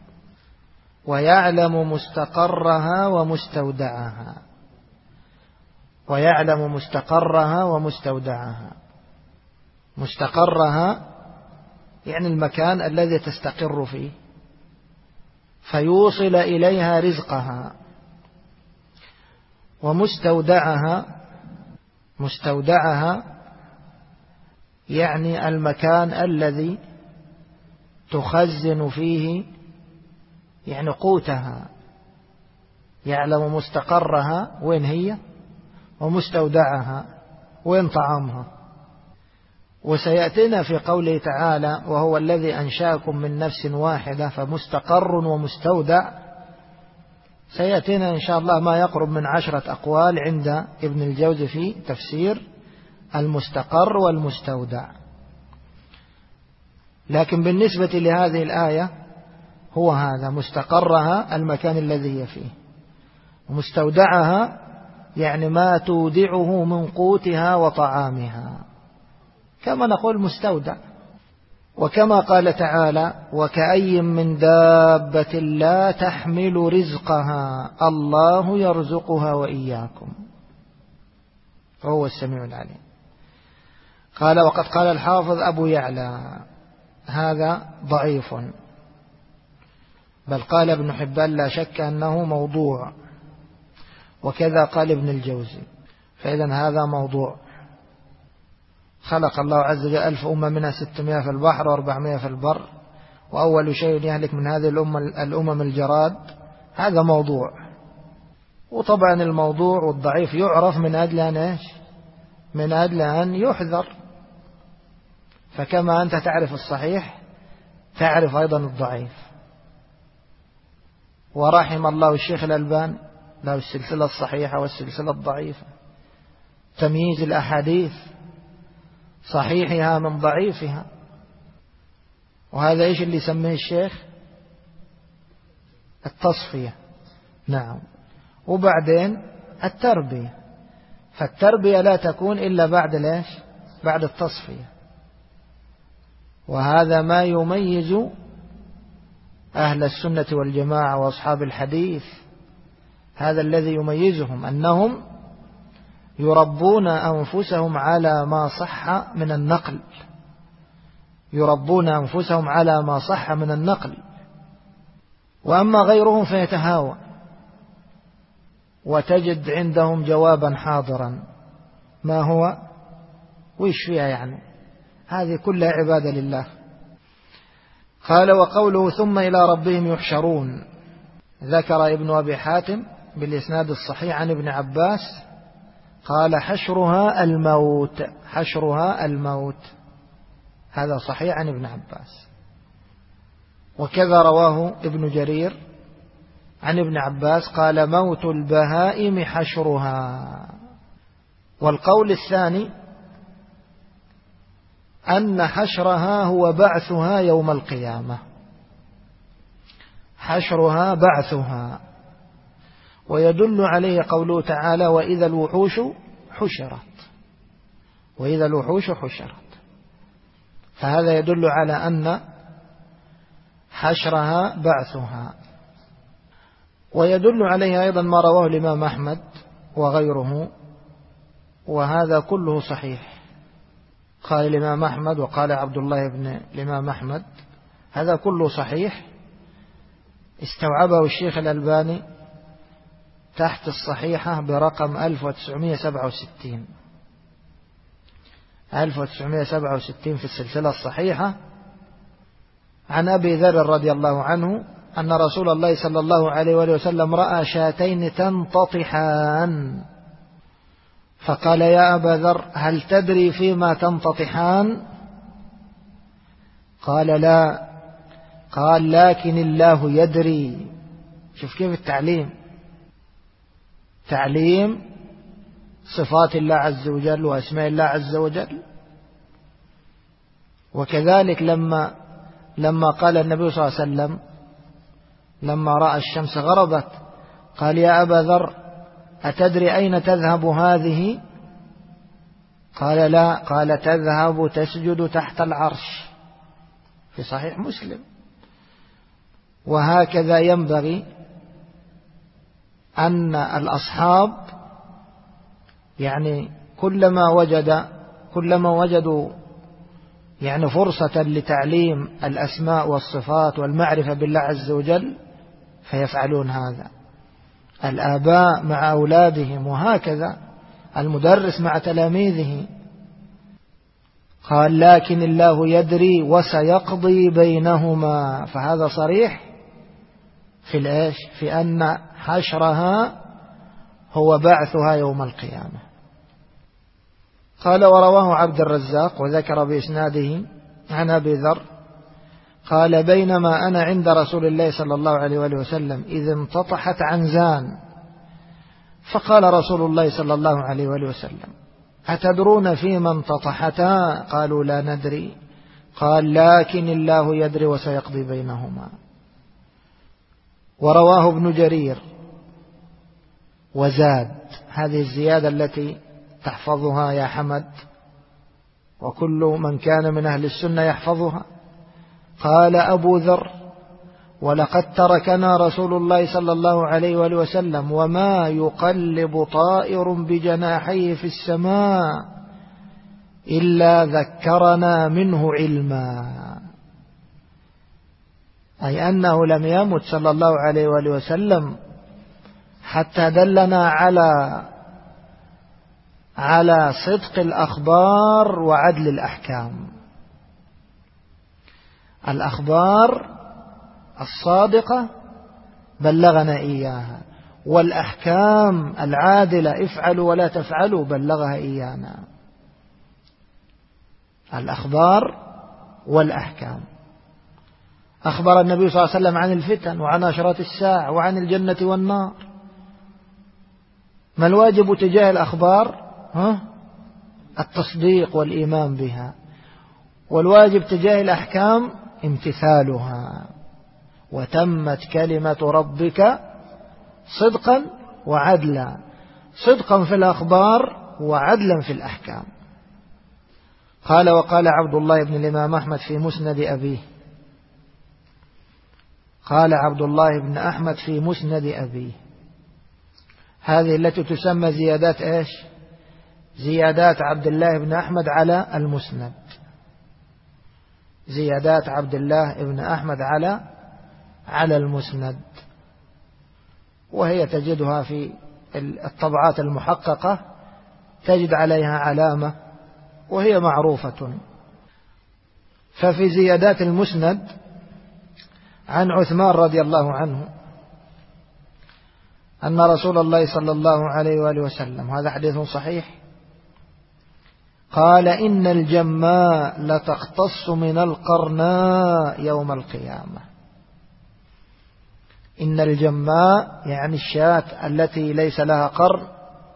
ويعلم مستقرها ومستودعها. ويعلم مستقرها ومستودعها. مستقرها يعني المكان الذي تستقر فيه فيوصل إليها رزقها. ومستودعها مستودعها يعني المكان الذي تخزن فيه يعني قوتها. يعلم مستقرها وين هي ومستودعها وين طعامها. وسيأتينا في قوله تعالى وهو الذي أنشأكم من نفس واحدة فمستقر ومستودع. سيأتينا إن شاء الله ما يقرب من عشرة أقوال عند ابن الجوزي في تفسير المستقر والمستودع. لكن بالنسبة لهذه الآية هو هذا مستقرها المكان الذي هي فيه، ومستودعها يعني ما تودعه من قوتها وطعامها، كما نقول مستودع. وكما قال تعالى: وكأي من دابة لا تحمل رزقها الله يرزقها وإياكم وهو السميع العليم. قال: وقد قال الحافظ أبو يعلى هذا ضعيف، بل قال ابن حبان لا شك أنه موضوع، وكذا قال ابن الجوزي، فإذا هذا موضوع. خلق الله عز وجل ألف أمة منها ستمائة في البحر وأربعمائة في البر، وأول شيء يهلك من هذه الأمة الأمم الجراد، هذا موضوع. وطبعا الموضوع والضعيف يعرف من أجل أن إيش؟ من أجل أن يحذر. فكما أنت تعرف الصحيح تعرف أيضا الضعيف. ورحم الله الشيخ الألباني له السلسلة الصحيحة والسلسلة الضعيفة، تمييز الأحاديث صحيحها من ضعيفها. وهذا إيش اللي يسميه الشيخ؟ التصفية. نعم. وبعدين التربية، فالتربية لا تكون إلا بعد ليش؟ بعد التصفية. وهذا ما يميز أهل السنة والجماعة وأصحاب الحديث، هذا الذي يميزهم أنهم يربون أنفسهم على ما صح من النقل، يربون أنفسهم على ما صح من النقل. وأما غيرهم فيتهاوى، وتجد عندهم جوابا حاضرا، ما هو ويش فيها يعني، هذه كلها عبادة لله. قال: وقوله ثم إلى ربهم يحشرون، ذكر ابن أبي حاتم بالإسناد الصحيح عن ابن عباس قال: حشرها الموت، حشرها الموت، هذا صحيح عن ابن عباس. وكذا رواه ابن جرير عن ابن عباس قال: موت البهائم حشرها. والقول الثاني أن حشرها هو بعثها يوم القيامة، حشرها بعثها. ويدل عليه قوله تعالى: وإذا الوحوش حشرت، وإذا الوحوش حشرت، فهذا يدل على أن حشرها بعثها. ويدل عليه أيضا ما رواه الإمام أحمد وغيره، وهذا كله صحيح. قال الإمام أحمد وقال عبد الله بن الإمام أحمد هذا كله صحيح، استوعبه الشيخ الألباني تحت الصحيحة برقم ألف وتسعمائة وسبعة وستين، ألف وتسعمائة وسبعة وستين في السلسلة الصحيحة، عن أبي ذر رضي الله عنه أن رسول الله صلى الله عليه وآله وسلم رأى شاتين تنتطحان، فقال: يا أبا ذر هل تدري فيما تنتطحان؟ قال: لا. قال: لكن الله يدري. شوف كيف التعليم، تعليم صفات الله عز وجل وأسماء الله عز وجل. وكذلك لما لما قال النبي صلى الله عليه وسلم لما رأى الشمس غربت قال: يا أبا ذر أتدري أين تذهب هذه؟ قال: لا. قال: تذهب تسجد تحت العرش، في صحيح مسلم. وهكذا ينبغي أن الأصحاب يعني كلما وجد كلما وجدوا يعني فرصة لتعليم الأسماء والصفات والمعرفة بالله عز وجل فيفعلون هذا، الآباء مع أولادهم، وهكذا المدرس مع تلاميذه. قال: لكن الله يدري وسيقضي بينهما، فهذا صريح في الإيش؟ في أن حشرها هو بعثها يوم القيامة. قال: ورواه عبد الرزاق وذكر بإسناده عن أبي ذر قال: بينما أنا عند رسول الله صلى الله عليه وآله وسلم إذ انتطحت عنزان، فقال رسول الله صلى الله عليه وآله وسلم: أتدرون فيما انتطحتا؟ قالوا لا ندري. قال لكن الله يدري وسيقضي بينهما. ورواه ابن جرير وزاد، هذه الزيادة التي تحفظها يا حمد وكل من كان من أهل السنة يحفظها. قال أبو ذر: ولقد تركنا رسول الله صلى الله عليه وآله وسلم وما يقلب طائر بجناحيه في السماء إلا ذكرنا منه علما، أي أنه لم يمت صلى الله عليه وآله وسلم حتى دلنا على على صدق الأخبار وعدل الأحكام. الأخبار الصادقة بلغنا إياها، والأحكام العادلة افعلوا ولا تفعلوا بلغها إيانا. الأخبار والأحكام. أخبر النبي صلى الله عليه وسلم عن الفتن وعن أشراط الساعة وعن الجنة والنار. ما الواجب تجاه الأخبار؟ ها؟ التصديق والإيمان بها. والواجب تجاه الأحكام امتثالها. وتمت كلمة ربك صدقا وعدلا، صدقا في الأخبار وعدلا في الأحكام. قال: وقال عبد الله بن الإمام أحمد في مسند أبيه، قال عبد الله بن أحمد في مسند أبيه، هذه التي تسمى زيادات إيش؟ زيادات عبد الله بن أحمد على المسند. زيادات عبد الله بن أحمد على على المسند، وهي تجدها في الطبعات المحققة، تجد عليها علامة وهي معروفة. ففي زيادات المسند عن عثمان رضي الله عنه أن رسول الله صلى الله عليه وآله وسلم، هذا حديث صحيح، قال: إن الجماء لتقتص من القرناء يوم القيامة. إن الجماء يعني الشاة التي ليس لها قرن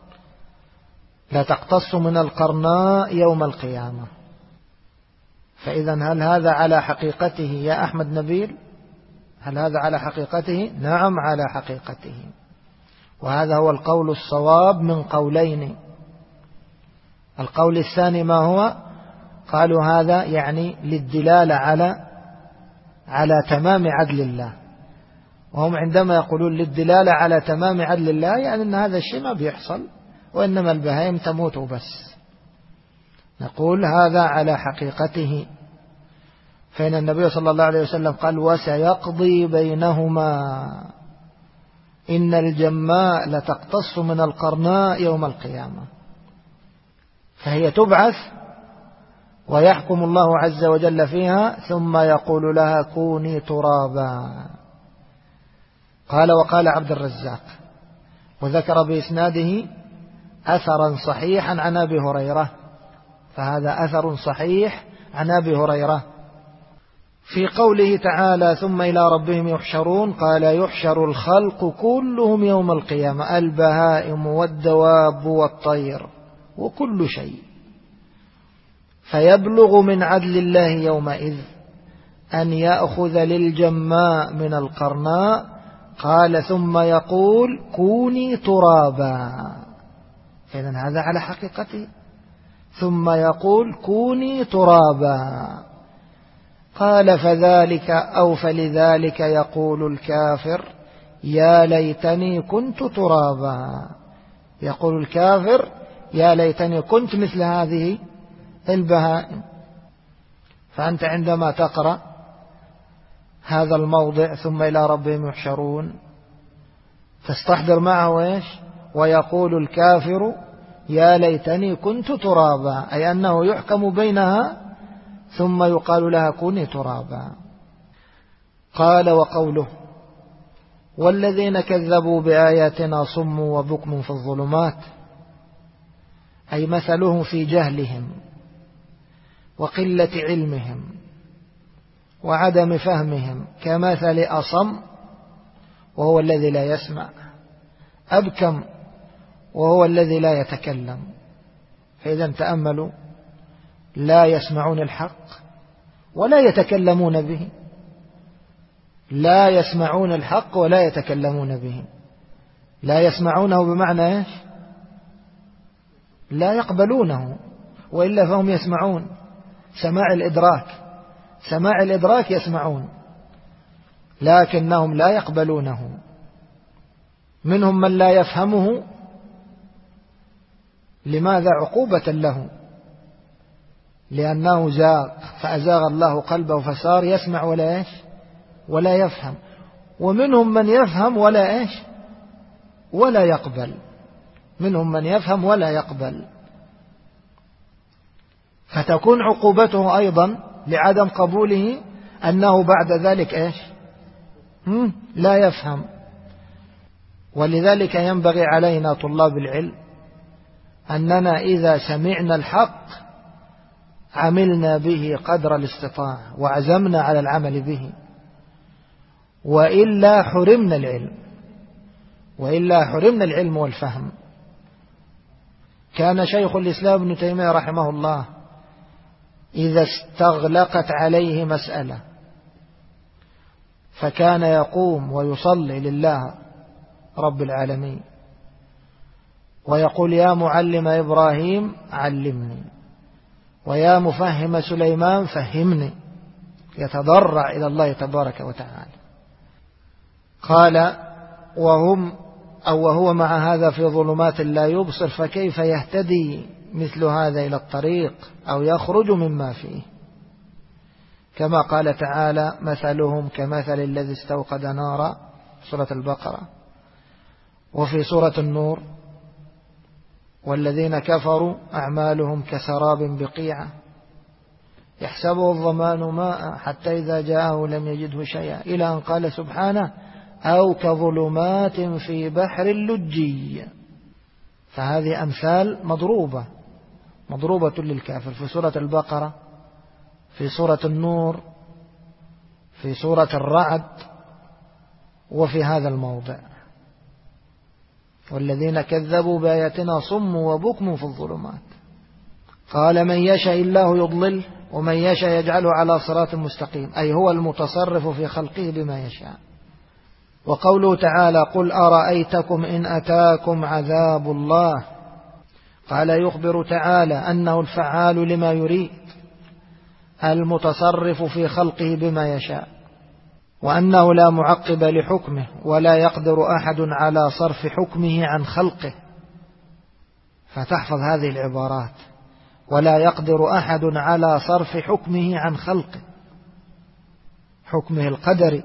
لتقتص من القرناء يوم القيامة. فإذا هل هذا على حقيقته يا أحمد نبيل؟ هل هذا على حقيقته؟ نعم على حقيقته. وهذا هو القول الصواب من قولين. القول الثاني ما هو؟ قالوا هذا يعني للدلالة على على تمام عدل الله. وهم عندما يقولون للدلالة على تمام عدل الله يعني أن هذا الشيء ما بيحصل، وإنما البهائم تموت بس. نقول هذا على حقيقته. فإن النبي صلى الله عليه وسلم قال: وسيقضي بينهما. إن الجماء لتقتص من القرناء يوم القيامة. فهي تبعث ويحكم الله عز وجل فيها ثم يقول لها: كوني ترابا. قال: وقال عبد الرزاق، وذكر بإسناده أثرا صحيحا عن أبي هريرة، فهذا أثر صحيح عن أبي هريرة في قوله تعالى: ثم إلى ربهم يحشرون. قال: يحشر الخلق كلهم يوم القيامة، البهائم والدواب والطير وكل شيء، فيبلغ من عدل الله يومئذ أن يأخذ للجماء من القرناء. قال: ثم يقول: كوني ترابا. إذن هذا على حقيقته. ثم يقول: كوني ترابا. قال: فذلك أو فلذلك يقول الكافر: يا ليتني كنت ترابا. يقول الكافر: يا ليتني كنت مثل هذه البهائم. فأنت عندما تقرأ هذا الموضع ثم إلى ربهم يحشرون تستحضر معه إيش؟ ويقول الكافر: يا ليتني كنت ترابا، أي أنه يحكم بينها ثم يقال لها: كوني ترابا. قال: وقوله: والذين كذبوا بآياتنا صم وبكم في الظلمات، أي مثلهم في جهلهم وقلة علمهم وعدم فهمهم كمثل أصم وهو الذي لا يسمع، أبكم وهو الذي لا يتكلم. فإذا تأملوا، لا يسمعون الحق ولا يتكلمون به، لا يسمعون الحق ولا يتكلمون به. لا يسمعونه بمعنى إيش؟ لا يقبلونه، وإلا فهم يسمعون سماع الإدراك، سماع الإدراك يسمعون، لكنهم لا يقبلونه. منهم من لا يفهمه، لماذا؟ عقوبة له، لأنه زاغ فأزاغ الله قلبه فصار يسمع ولا إيش؟ ولا يفهم. ومنهم من يفهم ولا إيش؟ ولا يقبل. منهم من يفهم ولا يقبل، فتكون عقوبته أيضا لعدم قبوله أنه بعد ذلك إيش؟ لا يفهم. ولذلك ينبغي علينا طلاب العلم أننا إذا سمعنا الحق عملنا به قدر الاستطاعة وعزمنا على العمل به، وإلا حرمنا العلم، وإلا حرمنا العلم والفهم. كان شيخ الإسلام ابن تيمية رحمه الله إذا استغلقت عليه مسألة فكان يقوم ويصلي لله رب العالمين ويقول: يا معلم إبراهيم علمني، ويا مفهم سليمان فهمني، يتضرع إلى الله تبارك وتعالى. قال: وهم أو وهو مع هذا في ظلمات لا يبصر، فكيف يهتدي مثل هذا إلى الطريق أو يخرج مما فيه؟ كما قال تعالى: مثلهم كمثل الذي استوقد نارا، سورة البقرة. وفي سورة النور: والذين كفروا أعمالهم كسراب بقيعة يحسبه الظمآن ماء حتى إذا جاءه لم يجده شيئا، إلى أن قال سبحانه: أو كظلمات في بحر اللجي. فهذه أمثال مضروبة مضروبة للكافر في سورة البقرة، في سورة النور، في سورة الرعد، وفي هذا الموضع: والذين كذبوا بآياتنا صم وبكم في الظلمات. قال: من يشاء الله يضلل ومن يشاء يجعله على صراط مستقيم، أي هو المتصرف في خلقه بما يشاء. وقوله تعالى: قل أرأيتكم إن أتاكم عذاب الله، قال يخبر تعالى أنه الفعال لما يريد، المتصرف في خلقه بما يشاء، وأنه لا معقب لحكمه، ولا يقدر أحد على صرف حكمه عن خلقه. فتحفظ هذه العبارات: ولا يقدر أحد على صرف حكمه عن خلقه، حكمه القدري،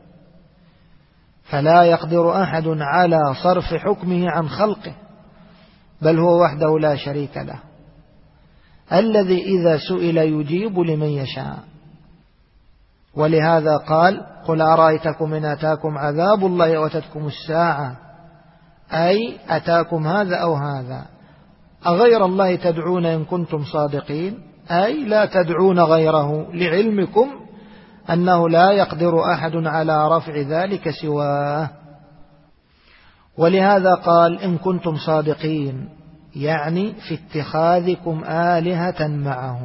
فلا يقدر أحد على صرف حكمه عن خلقه، بل هو وحده لا شريك له، الذي إذا سئل يجيب لمن يشاء. ولهذا قال: قل أرأيتكم إن أتاكم عذاب الله وأتتكم الساعة، أي أتاكم هذا أو هذا، أغير الله تدعون إن كنتم صادقين، أي لا تدعون غيره، لعلمكم أنه لا يقدر أحد على رفع ذلك سواه. ولهذا قال: إن كنتم صادقين، يعني في اتخاذكم آلهة معه،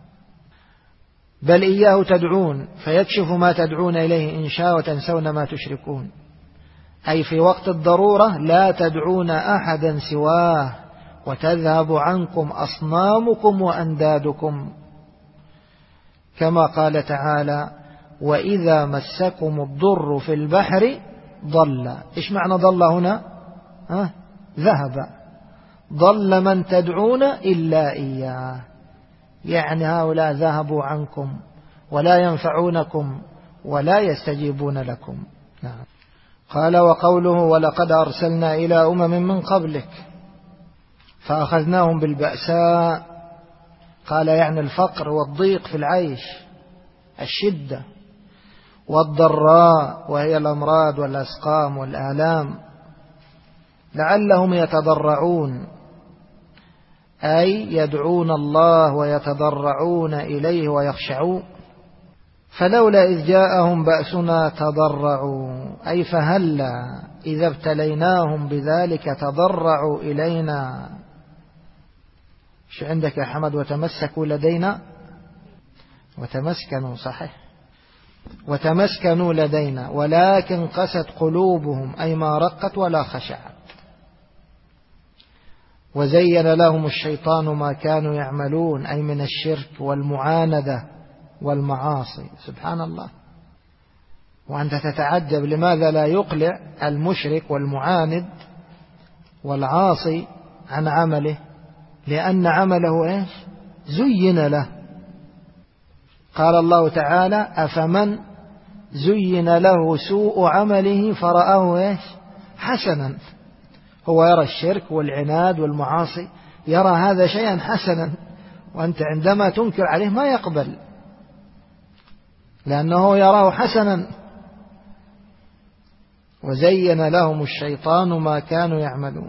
بل إياه تدعون فيكشف ما تدعون إليه إن شاء وتنسون ما تشركون، أي في وقت الضرورة لا تدعون أحدا سواه وتذهب عنكم أصنامكم وأندادكم، كما قال تعالى: وإذا مسكم الضر في البحر ضل. إيش معنى ضل هنا؟ ها؟ ذهب. ضل من تدعون إلا إياه، يعني هؤلاء ذهبوا عنكم ولا ينفعونكم ولا يستجيبون لكم. نعم. قال: وقوله: ولقد أرسلنا إلى أمم من قبلك فأخذناهم بالبأساء، قال يعني الفقر والضيق في العيش، الشدة، والضراء وهي الأمراض والأسقام والآلام، لعلهم يتضرعون، أي يدعون الله ويتضرعون إليه ويخشعون. فلولا إذ جاءهم بأسنا تضرعوا، أي فهلا إذا ابتليناهم بذلك تضرعوا إلينا. مش عندك يا حمد وتمسكوا لدينا؟ وتمسكنوا صحيح، وتمسكنوا لدينا ولكن قست قلوبهم أي ما رقت ولا خشعت. وزين لهم الشيطان ما كانوا يعملون أي من الشرك والمعاندة والمعاصي. سبحان الله. وأنت تتعجب لماذا لا يقلع المشرك والمعاند والعاصي عن عمله؟ لأن عمله إيش؟ زين له. قال الله تعالى: أفمن زين له سوء عمله فرآه إيش؟ حسنا. هو يرى الشرك والعناد والمعاصي، يرى هذا شيئا حسنا، وأنت عندما تنكر عليه ما يقبل لأنه يراه حسنا. وزين لهم الشيطان ما كانوا يعملون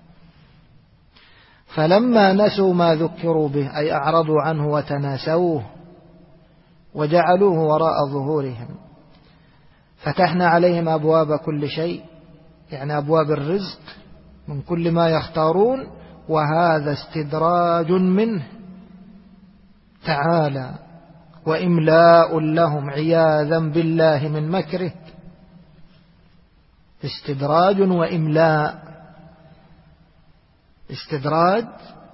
فلما نسوا ما ذكروا به أي أعرضوا عنه وتناسوه وجعلوه وراء ظهورهم فتحنا عليهم أبواب كل شيء، يعني أبواب الرزق من كل ما يختارون، وهذا استدراج منه تعالى وإملاء لهم عياذا بالله من مكره. استدراج وإملاء. استدراج،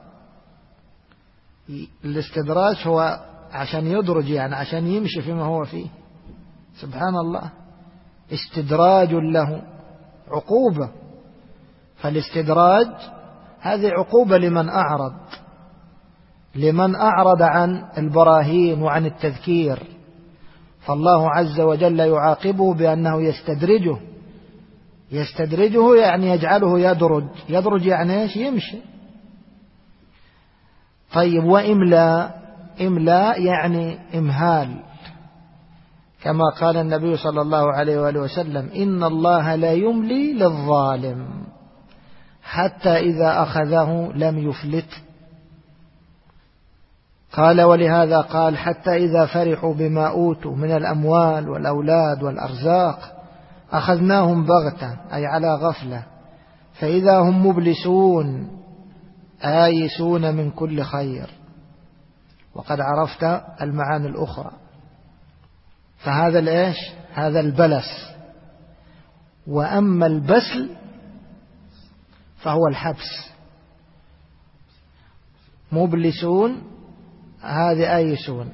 الاستدراج هو عشان يدرج، يعني عشان يمشي فيما هو فيه. سبحان الله. استدراج له عقوبة، فالاستدراج هذه عقوبة لمن أعرض لمن أعرض عن البراهين وعن التذكير، فالله عز وجل يعاقبه بأنه يستدرجه. يستدرجه يعني يجعله يدرج. يدرج يعني ايش؟ يمشي. طيب، وإملاء. إملاء يعني إمهال، كما قال النبي صلى الله عليه وآله وسلم: إن الله لا يملي للظالم حتى إذا أخذه لم يفلت. قال: ولهذا قال: حتى إذا فرحوا بما أوتوا من الأموال والأولاد والأرزاق أخذناهم بغتة أي على غفلة فإذا هم مبلسون آيسون من كل خير. وقد عرفت المعاني الأخرى. فهذا الإيش؟ هذا البلس. وأما البسل فهو الحبس. مبلسون هذه آيسون.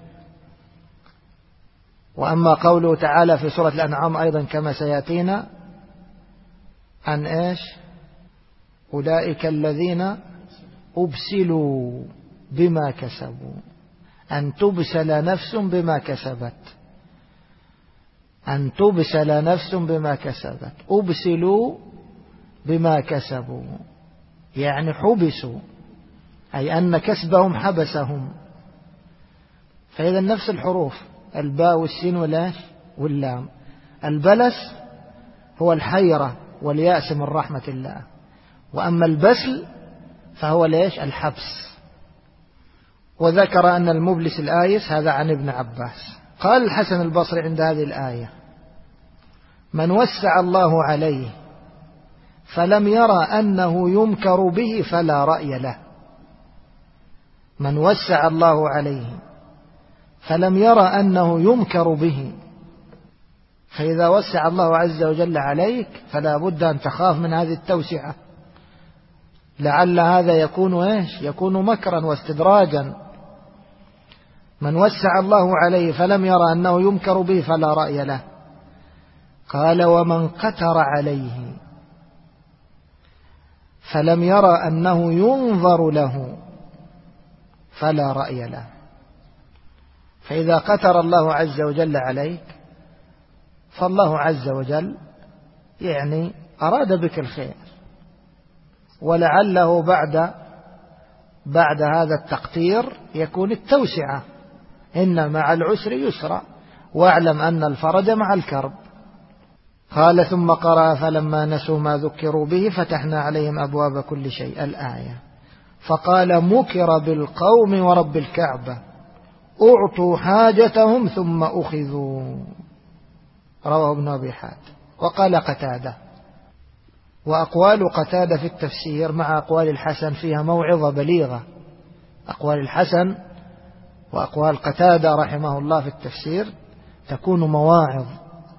وأما قوله تعالى في سورة الأنعام أيضا كما سيأتينا عن إيش؟ أولئك الذين أبسلوا بما كسبوا، أن تبسل نفس بما كسبت. أن تبسل نفس بما كسبت. أبسلوا بما كسبوا يعني حبسوا، أي أن كسبهم حبسهم. فإذا نفس الحروف، الباء والسين والآش واللام. البلس هو الحيرة واليأس من رحمة الله، وأما البسل فهو ليش؟ الحبس. وذكر أن المبلس الآيس هذا عن ابن عباس. قال الحسن البصري عند هذه الآية: من وسع الله عليه فلم يرى أنه يمكر به فلا رأي له. من وسع الله عليه فلم يرى أنه يمكر به، فإذا وسع الله عز وجل عليك فلا بد أن تخاف من هذه التوسعة، لعل هذا يكون إيش؟ يكون مكرا واستدراجا. من وسع الله عليه فلم يرى أنه يمكر به فلا رأي له. قال: ومن قتر عليه فلم يرى أنه ينظر له فلا رأي له. فإذا قتر الله عز وجل عليك فالله عز وجل يعني أراد بك الخير، ولعله بعد بعد هذا التقتير يكون التوسعة. إن مع العسر يسرا واعلم أن الفرج مع الكرب. قال: ثم قرأ: فلما نسوا ما ذكروا به فتحنا عليهم أبواب كل شيء. الآية. فقال: مكر بالقوم ورب الكعبة أعطوا حاجتهم ثم أخذوا. رواه ابن أبي حاتم. وقال قتادة. وأقوال قتادة في التفسير مع أقوال الحسن فيها موعظة بليغة أقوال الحسن وأقوال قتادة رحمه الله في التفسير تكون مواعظ.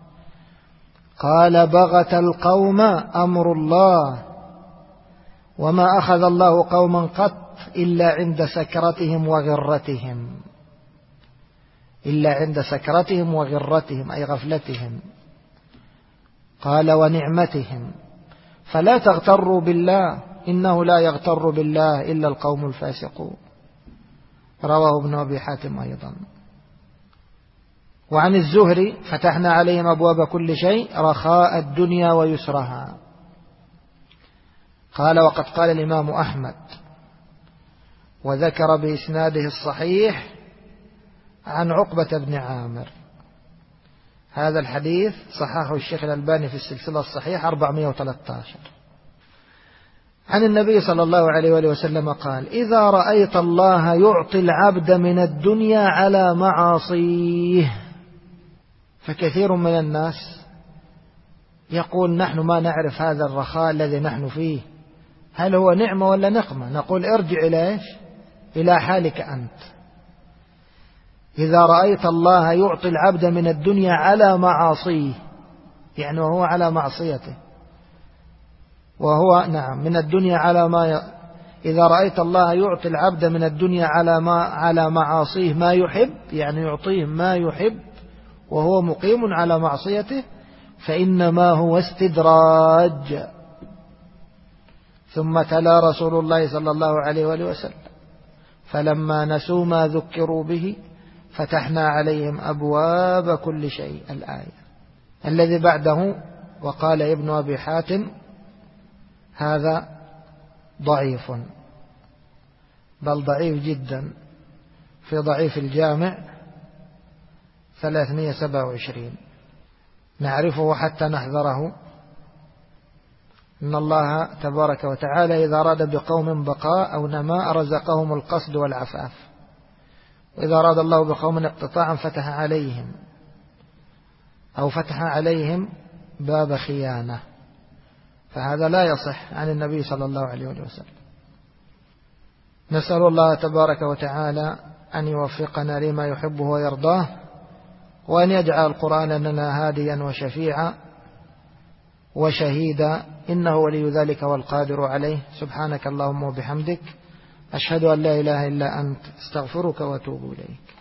قال بغت القوم أمر الله وما أخذ الله قوما قط إلا عند سكرتهم وغرتهم، إلا عند سكرتهم وغرتهم أي غفلتهم. قال ونعمتهم، فلا تغتروا بالله إنه لا يغتر بالله إلا القوم الفاسقون. رواه ابن أبي حاتم أيضا. وعن الزهري فتحنا عليهم أبواب كل شيء رخاء الدنيا ويسرها. قال وقد قال الإمام أحمد وذكر بإسناده الصحيح عن عقبة بن عامر. هذا الحديث صححه الشيخ الألباني في السلسلة الصحيحة أربعمائة وثلاثة عشر. عن النبي صلى الله عليه وآله وسلم قال إذا رأيت الله يعطي العبد من الدنيا على معاصيه. فكثير من الناس يقول نحن ما نعرف هذا الرخاء الذي نحن فيه، هل هو نعمة ولا نقمة؟ نقول ارجع إلى إيش؟ إلى حالك أنت. إذا رأيت الله يعطي العبد من الدنيا على معاصيه، يعني وهو على معصيته، وهو نعم من الدنيا على ما ي... إذا رأيت الله يعطي العبد من الدنيا على ما على معاصيه ما يحب، يعني يعطيه ما يحب وهو مقيم على معصيته، فإنما هو استدراج. ثم تلا رسول الله صلى الله عليه وآله وسلم فلما نسوا ما ذكروا به فتحنا عليهم أبواب كل شيء. الآية الذي بعده وقال ابن أبي حاتم هذا ضعيف، بل ضعيف جدا، في ضعيف الجامع ثلاثمائة وسبعة وعشرين. نعرفه حتى نحذره. إن الله تبارك وتعالى إذا أراد بقوم بقاء أو نماء رزقهم القصد والعفاف، وإذا أراد الله بقوم اقتطاعا فتح عليهم أو فتح عليهم باب خيانة، فهذا لا يصح عن النبي صلى الله عليه وسلم. نسأل الله تبارك وتعالى أن يوفقنا لما يحبه ويرضاه، وأن يجعل القرآن لنا هاديا وشفيعا وشهيدا، إنه ولي ذلك والقادر عليه. سبحانك اللهم وبحمدك، أشهد أن لا إله إلا أنت، استغفرك وأتوب إليك.